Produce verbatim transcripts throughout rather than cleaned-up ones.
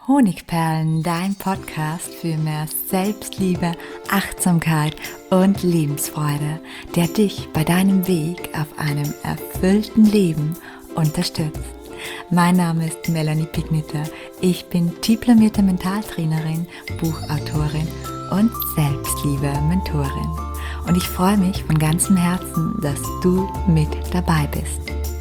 Honigperlen, dein Podcast für mehr Selbstliebe, Achtsamkeit und Lebensfreude, der dich bei deinem Weg auf einem erfüllten Leben unterstützt. Mein Name ist Melanie Pigniter. Ich bin diplomierte Mentaltrainerin, Buchautorin und Selbstliebe-Mentorin. Und ich freue mich von ganzem Herzen, dass du mit dabei bist.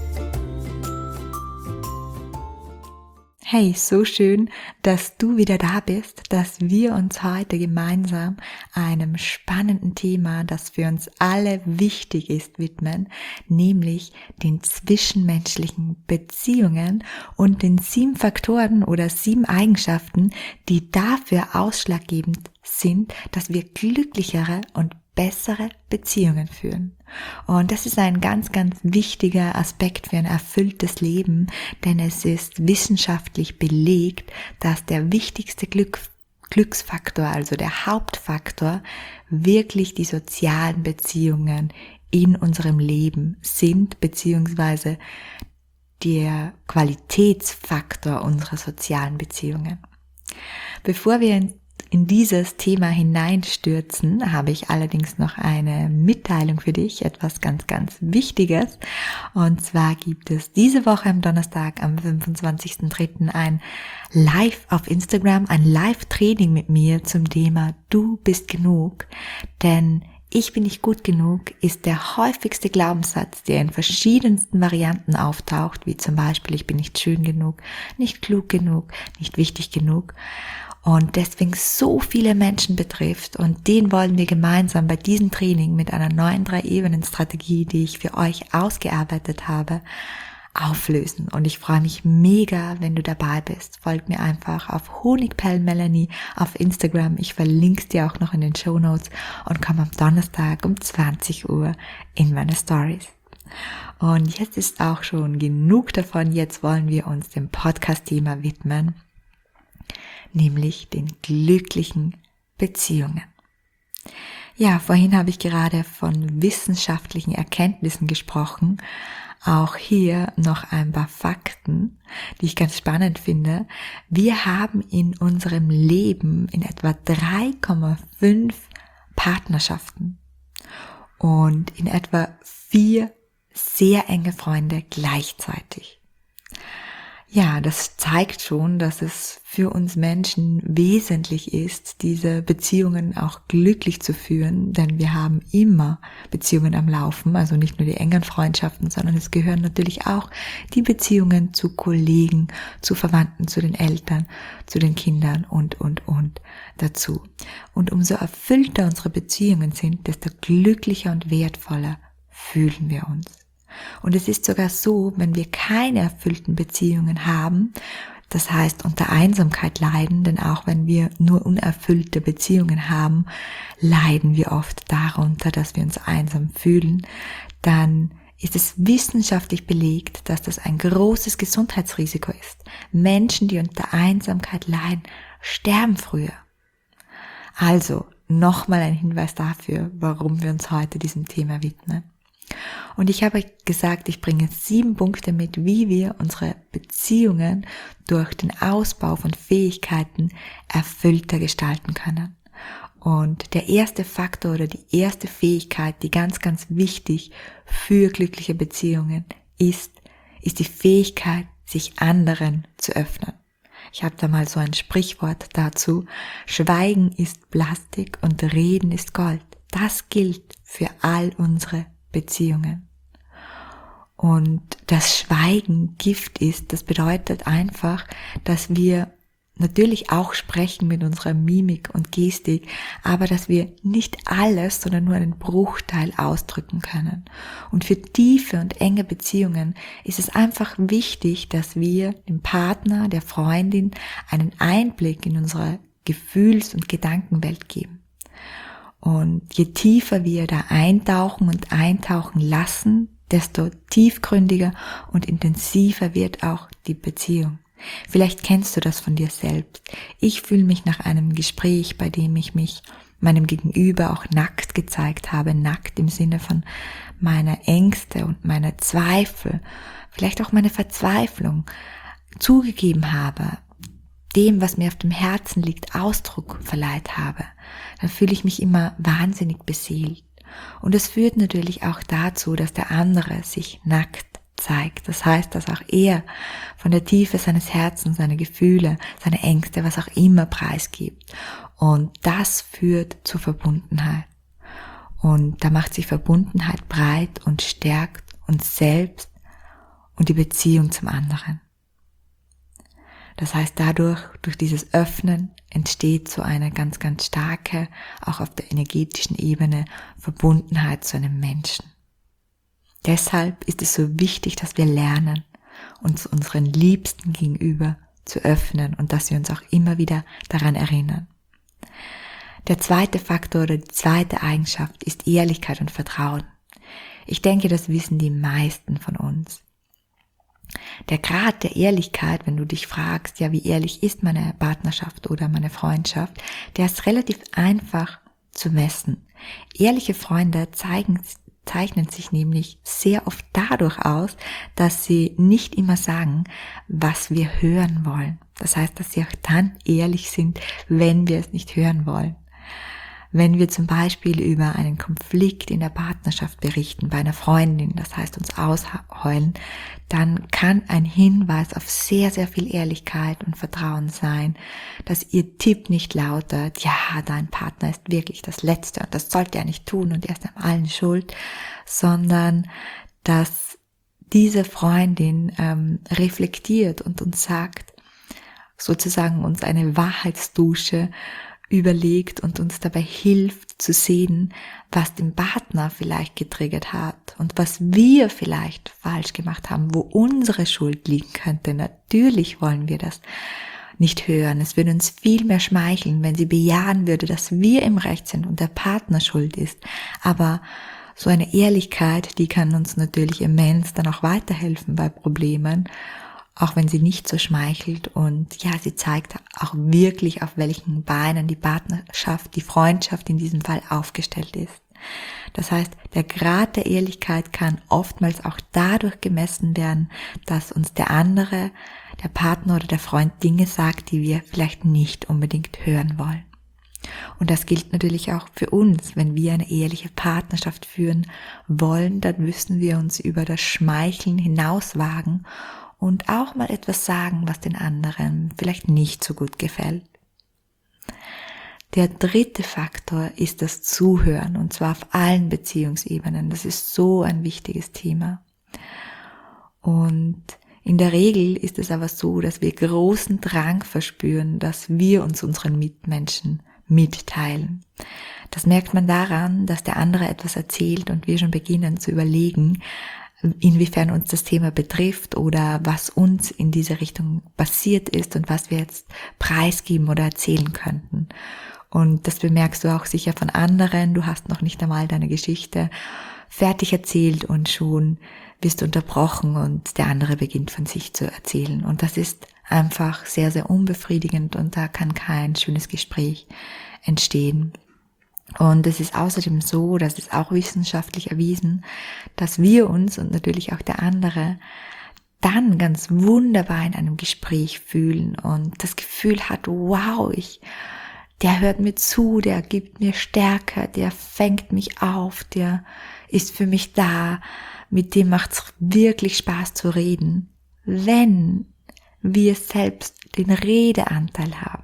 Hey, so schön, dass du wieder da bist, dass wir uns heute gemeinsam einem spannenden Thema, das für uns alle wichtig ist, widmen, nämlich den zwischenmenschlichen Beziehungen und den sieben Faktoren oder sieben Eigenschaften, die dafür ausschlaggebend sind, dass wir glücklichere und bessere Beziehungen führen. Und das ist ein ganz, ganz wichtiger Aspekt für ein erfülltes Leben, denn es ist wissenschaftlich belegt, dass der wichtigste Glück, Glücksfaktor, also der Hauptfaktor, wirklich die sozialen Beziehungen in unserem Leben sind, beziehungsweise der Qualitätsfaktor unserer sozialen Beziehungen. Bevor wir in In dieses Thema hineinstürzen, habe ich allerdings noch eine Mitteilung für dich, etwas ganz, ganz Wichtiges. Und zwar gibt es diese Woche am Donnerstag, am fünfundzwanzigsten dritten ein Live auf Instagram, ein Live-Training mit mir zum Thema Du bist genug. Denn ich bin nicht gut genug ist der häufigste Glaubenssatz, der in verschiedensten Varianten auftaucht, wie zum Beispiel ich bin nicht schön genug, nicht klug genug, nicht wichtig genug. Und deswegen so viele Menschen betrifft, und den wollen wir gemeinsam bei diesem Training mit einer neuen Drei-Ebenen-Strategie, die ich für euch ausgearbeitet habe, auflösen. Und ich freue mich mega, wenn du dabei bist. Folgt mir einfach auf Honigperlen-Melanie auf Instagram. Ich verlinke es dir auch noch in den Shownotes und komm am Donnerstag um zwanzig Uhr in meine Stories. Und jetzt ist auch schon genug davon. Jetzt wollen wir uns dem Podcast-Thema widmen, nämlich den glücklichen Beziehungen. Ja, vorhin habe ich gerade von wissenschaftlichen Erkenntnissen gesprochen. Auch hier noch ein paar Fakten, die ich ganz spannend finde. Wir haben in unserem Leben in etwa drei Komma fünf Partnerschaften und in etwa vier sehr enge Freunde gleichzeitig. Ja, das zeigt schon, dass es für uns Menschen wesentlich ist, diese Beziehungen auch glücklich zu führen, denn wir haben immer Beziehungen am Laufen, also nicht nur die engen Freundschaften, sondern es gehören natürlich auch die Beziehungen zu Kollegen, zu Verwandten, zu den Eltern, zu den Kindern und, und, und dazu. Und umso erfüllter unsere Beziehungen sind, desto glücklicher und wertvoller fühlen wir uns. Und es ist sogar so, wenn wir keine erfüllten Beziehungen haben, das heißt unter Einsamkeit leiden, denn auch wenn wir nur unerfüllte Beziehungen haben, leiden wir oft darunter, dass wir uns einsam fühlen, dann ist es wissenschaftlich belegt, dass das ein großes Gesundheitsrisiko ist. Menschen, die unter Einsamkeit leiden, sterben früher. Also nochmal ein Hinweis dafür, warum wir uns heute diesem Thema widmen. Und ich habe gesagt, ich bringe sieben Punkte mit, wie wir unsere Beziehungen durch den Ausbau von Fähigkeiten erfüllter gestalten können. Und der erste Faktor oder die erste Fähigkeit, die ganz, ganz wichtig für glückliche Beziehungen ist, ist die Fähigkeit, sich anderen zu öffnen. Ich habe da mal so ein Sprichwort dazu: Schweigen ist Plastik und Reden ist Gold. Das gilt für all unsere Beziehungen. Und das Schweigen Gift ist, das bedeutet einfach, dass wir natürlich auch sprechen mit unserer Mimik und Gestik, aber dass wir nicht alles, sondern nur einen Bruchteil ausdrücken können. Und für tiefe und enge Beziehungen ist es einfach wichtig, dass wir dem Partner, der Freundin einen Einblick in unsere Gefühls- und Gedankenwelt geben. Und je tiefer wir da eintauchen und eintauchen lassen, desto tiefgründiger und intensiver wird auch die Beziehung. Vielleicht kennst du das von dir selbst. Ich fühle mich nach einem Gespräch, bei dem ich mich meinem Gegenüber auch nackt gezeigt habe, nackt im Sinne von meiner Ängste und meiner Zweifel, vielleicht auch meine Verzweiflung zugegeben habe, dem, was mir auf dem Herzen liegt, Ausdruck verleiht habe, dann fühle ich mich immer wahnsinnig beseelt. Und es führt natürlich auch dazu, dass der andere sich nackt zeigt. Das heißt, dass auch er von der Tiefe seines Herzens seine Gefühle, seine Ängste, was auch immer preisgibt. Und das führt zur Verbundenheit. Und da macht sich Verbundenheit breit und stärkt uns selbst und die Beziehung zum anderen. Das heißt, dadurch, durch dieses Öffnen, entsteht so eine ganz, ganz starke, auch auf der energetischen Ebene, Verbundenheit zu einem Menschen. Deshalb ist es so wichtig, dass wir lernen, uns unseren Liebsten gegenüber zu öffnen und dass wir uns auch immer wieder daran erinnern. Der zweite Faktor oder die zweite Eigenschaft ist Ehrlichkeit und Vertrauen. Ich denke, das wissen die meisten von uns. Der Grad der Ehrlichkeit, wenn du dich fragst, ja, wie ehrlich ist meine Partnerschaft oder meine Freundschaft, der ist relativ einfach zu messen. Ehrliche Freunde zeigen, zeichnen sich nämlich sehr oft dadurch aus, dass sie nicht immer sagen, was wir hören wollen. Das heißt, dass sie auch dann ehrlich sind, wenn wir es nicht hören wollen. Wenn wir zum Beispiel über einen Konflikt in der Partnerschaft berichten, bei einer Freundin, das heißt uns ausheulen, dann kann ein Hinweis auf sehr, sehr viel Ehrlichkeit und Vertrauen sein, dass ihr Tipp nicht lautet, ja, dein Partner ist wirklich das Letzte und das sollte er nicht tun und er ist an allen schuld, sondern dass diese Freundin ähm, reflektiert und uns sagt, sozusagen uns eine Wahrheitsdusche überlegt und uns dabei hilft zu sehen, was den Partner vielleicht getriggert hat und was wir vielleicht falsch gemacht haben, wo unsere Schuld liegen könnte. Natürlich wollen wir das nicht hören. Es würde uns viel mehr schmeicheln, wenn sie bejahen würde, dass wir im Recht sind und der Partner schuld ist. Aber so eine Ehrlichkeit, die kann uns natürlich immens dann auch weiterhelfen bei Problemen, auch wenn sie nicht so schmeichelt und ja, sie zeigt auch wirklich, auf welchen Beinen die Partnerschaft, die Freundschaft in diesem Fall aufgestellt ist. Das heißt, der Grad der Ehrlichkeit kann oftmals auch dadurch gemessen werden, dass uns der andere, der Partner oder der Freund Dinge sagt, die wir vielleicht nicht unbedingt hören wollen. Und das gilt natürlich auch für uns. Wenn wir eine ehrliche Partnerschaft führen wollen, dann müssen wir uns über das Schmeicheln hinauswagen und auch mal etwas sagen, was den anderen vielleicht nicht so gut gefällt. Der dritte Faktor ist das Zuhören, und zwar auf allen Beziehungsebenen. Das ist so ein wichtiges Thema. Und in der Regel ist es aber so, dass wir großen Drang verspüren, dass wir uns unseren Mitmenschen mitteilen. Das merkt man daran, dass der andere etwas erzählt und wir schon beginnen zu überlegen, inwiefern uns das Thema betrifft oder was uns in diese Richtung passiert ist und was wir jetzt preisgeben oder erzählen könnten. Und das bemerkst du auch sicher von anderen. Du hast noch nicht einmal deine Geschichte fertig erzählt und schon wirst du unterbrochen und der andere beginnt von sich zu erzählen. Und das ist einfach sehr, sehr unbefriedigend und da kann kein schönes Gespräch entstehen. Und es ist außerdem so, das ist auch wissenschaftlich erwiesen, dass wir uns und natürlich auch der andere dann ganz wunderbar in einem Gespräch fühlen und das Gefühl hat, wow, ich, der hört mir zu, der gibt mir Stärke, der fängt mich auf, der ist für mich da, mit dem macht es wirklich Spaß zu reden, wenn wir selbst den Redeanteil haben.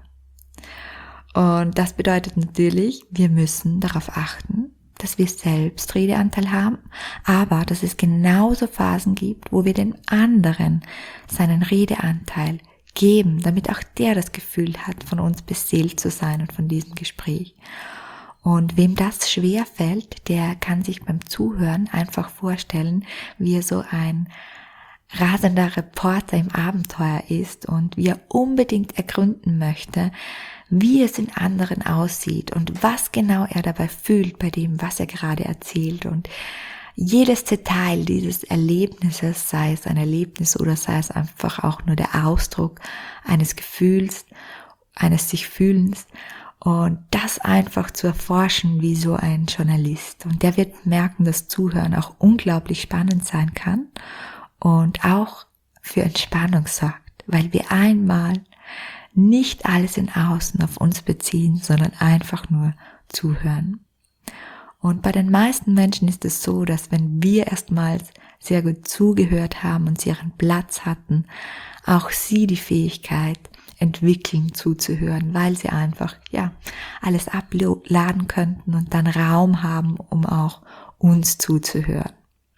Und das bedeutet natürlich, wir müssen darauf achten, dass wir selbst Redeanteil haben, aber dass es genauso Phasen gibt, wo wir dem anderen seinen Redeanteil geben, damit auch der das Gefühl hat, von uns beseelt zu sein und von diesem Gespräch. Und wem das schwer fällt, der kann sich beim Zuhören einfach vorstellen, wie er so ein rasender Reporter im Abenteuer ist und wie er unbedingt ergründen möchte, wie es in anderen aussieht und was genau er dabei fühlt bei dem, was er gerade erzählt. Und jedes Detail dieses Erlebnisses, sei es ein Erlebnis oder sei es einfach auch nur der Ausdruck eines Gefühls, eines sich Fühlens, und das einfach zu erforschen wie so ein Journalist. Und der wird merken, dass Zuhören auch unglaublich spannend sein kann und auch für Entspannung sorgt, weil wir einmal nicht alles in Außen auf uns beziehen, sondern einfach nur zuhören. Und bei den meisten Menschen ist es so, dass wenn wir erstmals sehr gut zugehört haben und sie ihren Platz hatten, auch sie die Fähigkeit entwickeln zuzuhören, weil sie einfach, ja, alles abladen könnten und dann Raum haben, um auch uns zuzuhören.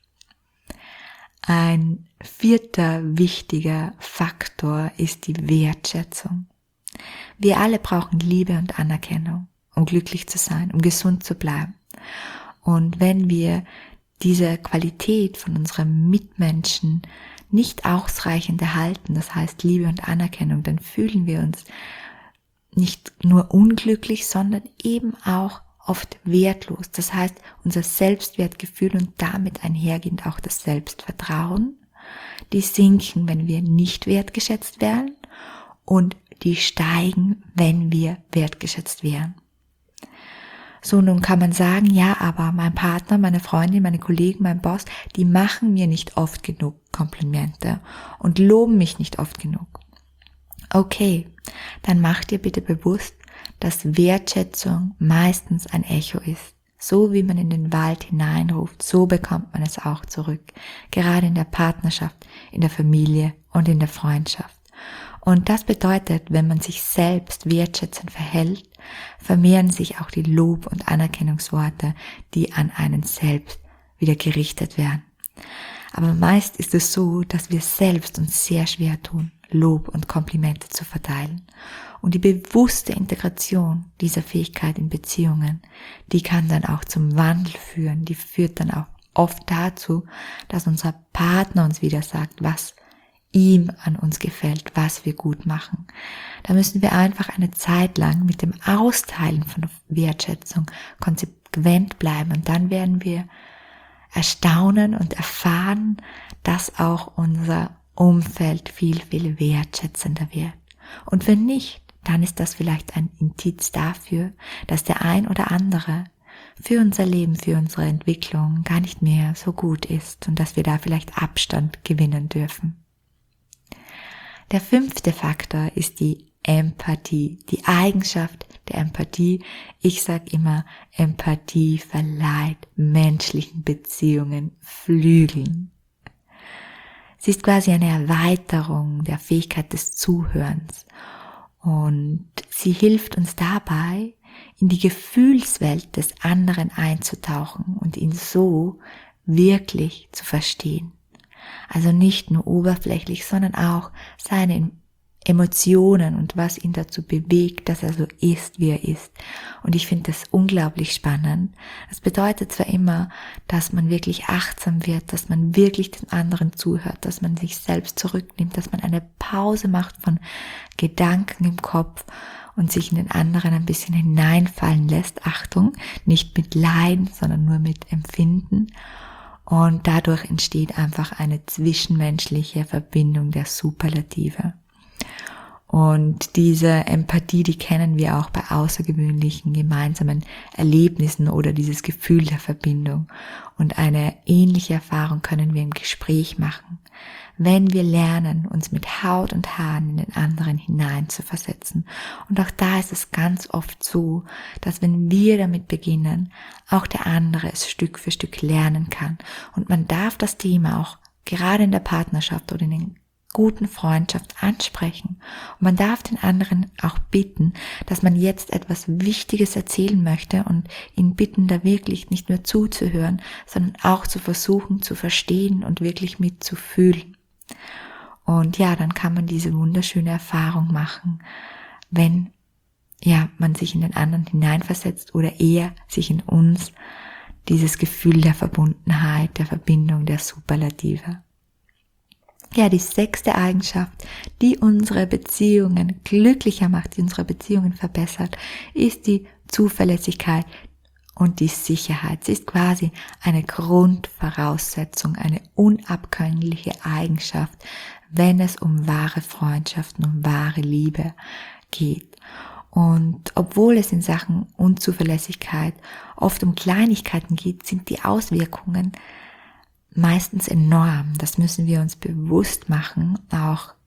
Ein vierter wichtiger Faktor ist die Wertschätzung. Wir alle brauchen Liebe und Anerkennung, um glücklich zu sein, um gesund zu bleiben. Und wenn wir diese Qualität von unseren Mitmenschen nicht ausreichend erhalten, das heißt Liebe und Anerkennung, dann fühlen wir uns nicht nur unglücklich, sondern eben auch oft wertlos. Das heißt, unser Selbstwertgefühl und damit einhergehend auch das Selbstvertrauen, die sinken, wenn wir nicht wertgeschätzt werden, und die steigen, wenn wir wertgeschätzt werden. So, nun kann man sagen, ja, aber mein Partner, meine Freundin, meine Kollegen, mein Boss, die machen mir nicht oft genug Komplimente und loben mich nicht oft genug. Okay, dann mach dir bitte bewusst, dass Wertschätzung meistens ein Echo ist. So wie man in den Wald hineinruft, so bekommt man es auch zurück. Gerade in der Partnerschaft, in der Familie und in der Freundschaft. Und das bedeutet, wenn man sich selbst wertschätzend verhält, vermehren sich auch die Lob- und Anerkennungsworte, die an einen selbst wieder gerichtet werden. Aber meist ist es so, dass wir selbst uns sehr schwer tun, Lob und Komplimente zu verteilen. Und die bewusste Integration dieser Fähigkeit in Beziehungen, die kann dann auch zum Wandel führen. Die führt dann auch oft dazu, dass unser Partner uns wieder sagt, was ihm an uns gefällt, was wir gut machen. Da müssen wir einfach eine Zeit lang mit dem Austeilen von Wertschätzung konsequent bleiben, und dann werden wir erstaunen und erfahren, dass auch unser Umfeld viel, viel wertschätzender wird. Und wenn nicht, dann ist das vielleicht ein Indiz dafür, dass der ein oder andere für unser Leben, für unsere Entwicklung gar nicht mehr so gut ist und dass wir da vielleicht Abstand gewinnen dürfen. Der fünfte Faktor ist die Empathie, die Eigenschaft der Empathie. Ich sage immer, Empathie verleiht menschlichen Beziehungen Flügeln. Sie ist quasi eine Erweiterung der Fähigkeit des Zuhörens, und sie hilft uns dabei, in die Gefühlswelt des anderen einzutauchen und ihn so wirklich zu verstehen. Also nicht nur oberflächlich, sondern auch seine Emotionen und was ihn dazu bewegt, dass er so ist, wie er ist. Und ich finde das unglaublich spannend. Das bedeutet zwar immer, dass man wirklich achtsam wird, dass man wirklich den anderen zuhört, dass man sich selbst zurücknimmt, dass man eine Pause macht von Gedanken im Kopf und sich in den anderen ein bisschen hineinfallen lässt. Achtung, nicht mit Leiden, sondern nur mit Empfinden. Und dadurch entsteht einfach eine zwischenmenschliche Verbindung der Superlative. Und diese Empathie, die kennen wir auch bei außergewöhnlichen gemeinsamen Erlebnissen oder dieses Gefühl der Verbindung. Und eine ähnliche Erfahrung können wir im Gespräch machen, wenn wir lernen, uns mit Haut und Haaren in den anderen hinein zu versetzen. Und auch da ist es ganz oft so, dass wenn wir damit beginnen, auch der andere es Stück für Stück lernen kann. Und man darf das Thema auch gerade in der Partnerschaft oder in den guten Freundschaft ansprechen. Und man darf den anderen auch bitten, dass man jetzt etwas Wichtiges erzählen möchte, und ihn bitten, da wirklich nicht nur zuzuhören, sondern auch zu versuchen zu verstehen und wirklich mitzufühlen. Und ja, dann kann man diese wunderschöne Erfahrung machen, wenn ja man sich in den anderen hineinversetzt oder er sich in uns, dieses Gefühl der Verbundenheit, der Verbindung, der Superlative. Ja, die sechste Eigenschaft, die unsere Beziehungen glücklicher macht, die unsere Beziehungen verbessert, ist die Zuverlässigkeit und die Sicherheit. Sie ist quasi eine Grundvoraussetzung, eine unabkömmliche Eigenschaft, wenn es um wahre Freundschaften, um wahre Liebe geht. Und obwohl es in Sachen Unzuverlässigkeit oft um Kleinigkeiten geht, sind die Auswirkungen meistens enorm. Das müssen wir uns bewusst machen, auch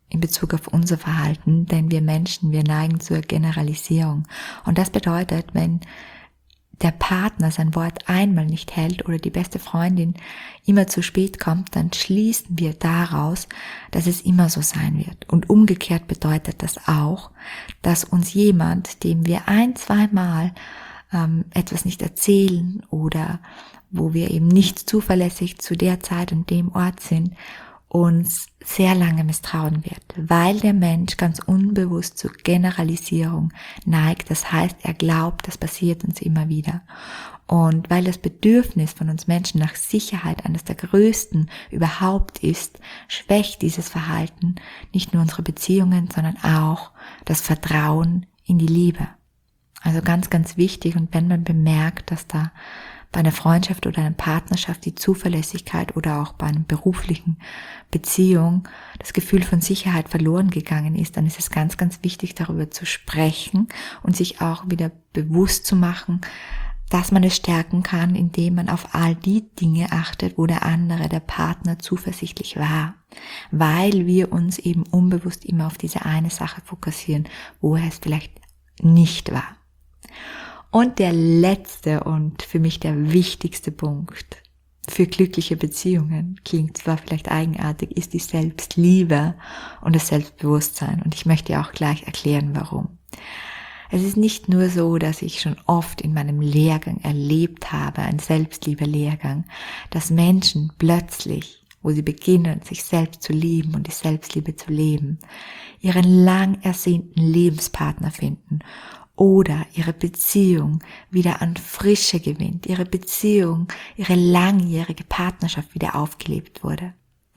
in Bezug auf unser Verhalten, denn wir Menschen, wir neigen zur Generalisierung. Und das bedeutet, wenn der Partner sein Wort einmal nicht hält oder die beste Freundin immer zu spät kommt, dann schließen wir daraus, dass es immer so sein wird. Und umgekehrt bedeutet das auch, dass uns jemand, dem wir ein, zweimal ähm, etwas nicht erzählen oder wo wir eben nicht zuverlässig zu der Zeit und dem Ort sind, uns sehr lange misstrauen wird, weil der Mensch ganz unbewusst zur Generalisierung neigt. Das heißt, er glaubt, das passiert uns immer wieder. Und weil das Bedürfnis von uns Menschen nach Sicherheit eines der größten überhaupt ist, schwächt dieses Verhalten nicht nur unsere Beziehungen, sondern auch das Vertrauen in die Liebe. Also ganz, ganz wichtig. Und wenn man bemerkt, dass da bei einer Freundschaft oder einer Partnerschaft die Zuverlässigkeit oder auch bei einer beruflichen Beziehung das Gefühl von Sicherheit verloren gegangen ist, dann ist es ganz, ganz wichtig, darüber zu sprechen und sich auch wieder bewusst zu machen, dass man es stärken kann, indem man auf all die Dinge achtet, wo der andere, der Partner zuversichtlich war, weil wir uns eben unbewusst immer auf diese eine Sache fokussieren, wo er es vielleicht nicht war. Und der letzte und für mich der wichtigste Punkt für glückliche Beziehungen, klingt zwar vielleicht eigenartig, ist die Selbstliebe und das Selbstbewusstsein. Und ich möchte dir auch gleich erklären, warum. Es ist nicht nur so, dass ich schon oft in meinem Lehrgang erlebt habe, ein Selbstliebe-Lehrgang, dass Menschen plötzlich, wo sie beginnen, sich selbst zu lieben und die Selbstliebe zu leben, ihren lang ersehnten Lebenspartner finden oder ihre Beziehung wieder an Frische gewinnt, ihre Beziehung, ihre langjährige Partnerschaft wieder aufgelebt wurde.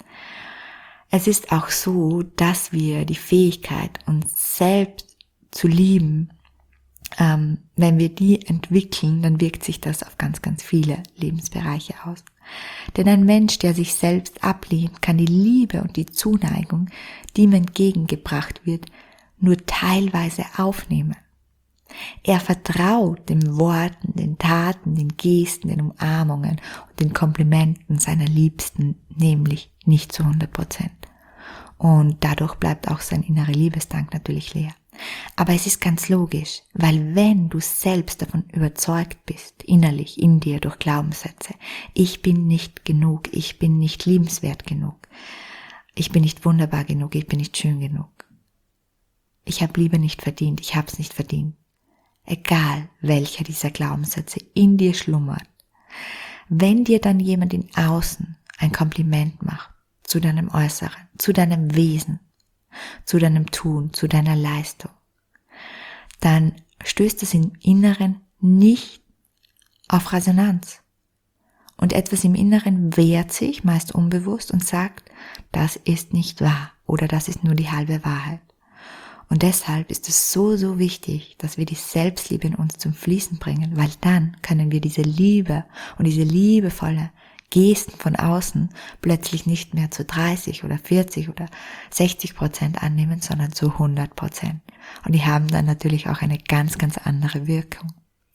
Es ist auch so, dass wir die Fähigkeit, uns selbst zu lieben, ähm, wenn wir die entwickeln, dann wirkt sich das auf ganz, ganz viele Lebensbereiche aus. Denn ein Mensch, der sich selbst ablehnt, kann die Liebe und die Zuneigung, die ihm entgegengebracht wird, nur teilweise aufnehmen. Er vertraut den Worten, den Taten, den Gesten, den Umarmungen und den Komplimenten seiner Liebsten nämlich nicht zu hundert Prozent. Und dadurch bleibt auch sein innerer Liebesdank natürlich leer. Aber es ist ganz logisch, weil wenn du selbst davon überzeugt bist, innerlich in dir durch Glaubenssätze, ich bin nicht genug, ich bin nicht liebenswert genug, ich bin nicht wunderbar genug, ich bin nicht schön genug, ich habe Liebe nicht verdient, ich habe es nicht verdient. Egal, welcher dieser Glaubenssätze in dir schlummert, wenn dir dann jemand im Außen ein Kompliment macht zu deinem Äußeren, zu deinem Wesen, zu deinem Tun, zu deiner Leistung, dann stößt es im Inneren nicht auf Resonanz. Und etwas im Inneren wehrt sich, meist unbewusst, und sagt, das ist nicht wahr oder das ist nur die halbe Wahrheit. Und deshalb ist es so, so wichtig, dass wir die Selbstliebe in uns zum Fließen bringen, weil dann können wir diese Liebe und diese liebevolle Gesten von außen plötzlich nicht mehr zu dreißig oder vierzig oder sechzig Prozent annehmen, sondern zu hundert Prozent. Und die haben dann natürlich auch eine ganz, ganz andere Wirkung.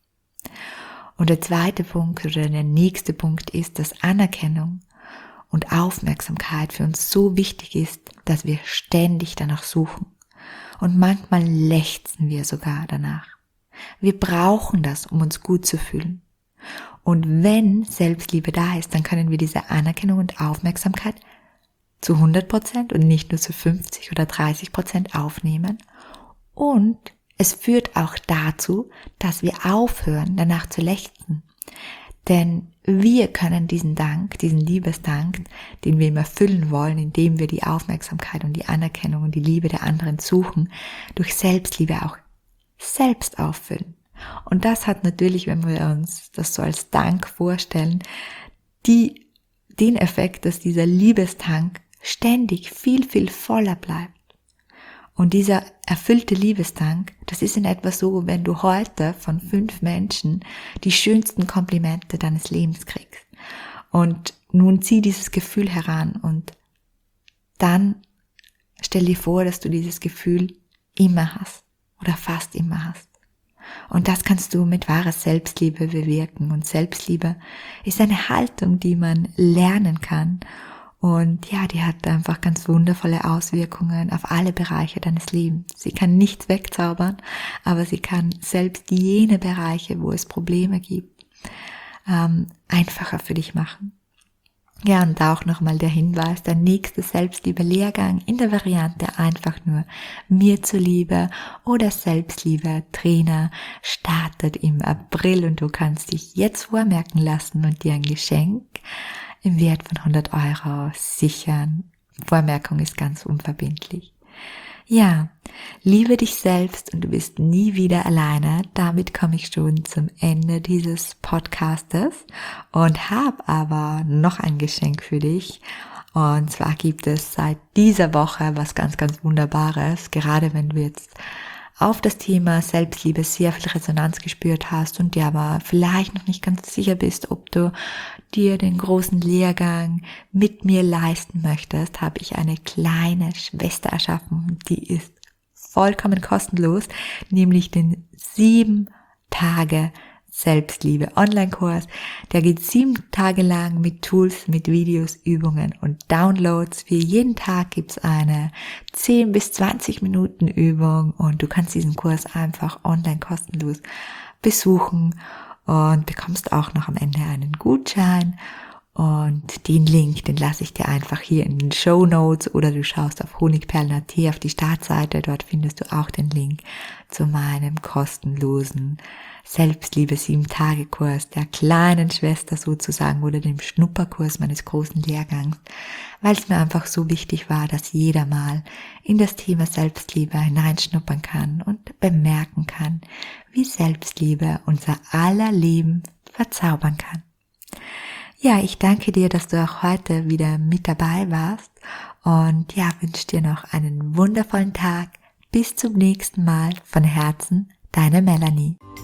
Und der zweite Punkt oder der nächste Punkt ist, dass Anerkennung und Aufmerksamkeit für uns so wichtig ist, dass wir ständig danach suchen. Und manchmal lechzen wir sogar danach. Wir brauchen das, um uns gut zu fühlen. Und wenn Selbstliebe da ist, dann können wir diese Anerkennung und Aufmerksamkeit zu hundert Prozent und nicht nur zu fünfzig oder dreißig Prozent aufnehmen. Und es führt auch dazu, dass wir aufhören, danach zu lechzen. Denn wir können diesen Dank, diesen Liebesdank, den wir ihm erfüllen wollen, indem wir die Aufmerksamkeit und die Anerkennung und die Liebe der anderen suchen, durch Selbstliebe auch selbst auffüllen. Und das hat natürlich, wenn wir uns das so als Dank vorstellen, die, den Effekt, dass dieser Liebestank ständig viel, viel voller bleibt. Und dieser erfüllte Liebesdank, das ist in etwa so, wenn du heute von fünf Menschen die schönsten Komplimente deines Lebens kriegst. Und nun zieh dieses Gefühl heran und dann stell dir vor, dass du dieses Gefühl immer hast oder fast immer hast. Und das kannst du mit wahrer Selbstliebe bewirken. Und Selbstliebe ist eine Haltung, die man lernen kann Und ja, die hat einfach ganz wundervolle Auswirkungen auf alle Bereiche deines Lebens. Sie kann nichts wegzaubern, aber sie kann selbst jene Bereiche, wo es Probleme gibt, ähm, einfacher für dich machen. Ja, und auch nochmal der Hinweis, der nächste Selbstliebe-Lehrgang in der Variante einfach nur mir zuliebe oder Selbstliebe-Trainer startet im April und du kannst dich jetzt vormerken lassen und dir ein Geschenk im Wert von hundert Euro sichern. Vormerkung ist ganz unverbindlich. Ja, liebe dich selbst und du bist nie wieder alleine. Damit komme ich schon zum Ende dieses Podcastes und habe aber noch ein Geschenk für dich. Und zwar gibt es seit dieser Woche was ganz, ganz Wunderbares, gerade wenn du jetzt auf das Thema Selbstliebe sehr viel Resonanz gespürt hast und dir aber vielleicht noch nicht ganz sicher bist, ob du dir den großen Lehrgang mit mir leisten möchtest, habe ich eine kleine Schwester erschaffen, die ist vollkommen kostenlos, nämlich den sieben Tage Selbstliebe Online-Kurs. Der geht sieben Tage lang mit Tools, mit Videos, Übungen und Downloads. Für jeden Tag gibt's eine zehn bis zwanzig Minuten Übung und du kannst diesen Kurs einfach online kostenlos besuchen und bekommst auch noch am Ende einen Gutschein. Und den Link, den lasse ich dir einfach hier in den Shownotes oder du schaust auf honigperlen punkt at auf die Startseite. Dort findest du auch den Link zu meinem kostenlosen Selbstliebe sieben Tage Kurs, der kleinen Schwester sozusagen oder dem Schnupperkurs meines großen Lehrgangs, weil es mir einfach so wichtig war, dass jeder mal in das Thema Selbstliebe hineinschnuppern kann und bemerken kann, wie Selbstliebe unser aller Leben verzaubern kann. Ja, ich danke dir, dass du auch heute wieder mit dabei warst und ja, wünsche dir noch einen wundervollen Tag. Bis zum nächsten Mal. Von Herzen, deine Melanie.